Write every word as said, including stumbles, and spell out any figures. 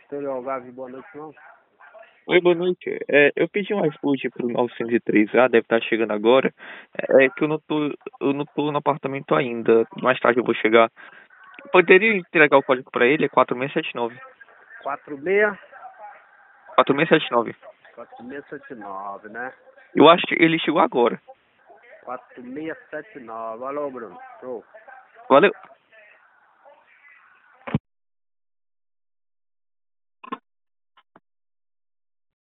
Vitor Algarve, boa noite, não? Oi, boa noite. É, eu pedi um iFood pro novecentos e três A, deve estar chegando agora. É que eu não tô, eu não tô no apartamento ainda. Mais tarde eu vou chegar. Poderia entregar o código pra ele? É quatro seis sete nove. quatro seis quatro seis sete nove. quatro seis sete nove, né? Eu acho que ele chegou agora. quatro seis sete nove. Alô, Bruno. Show. Valeu.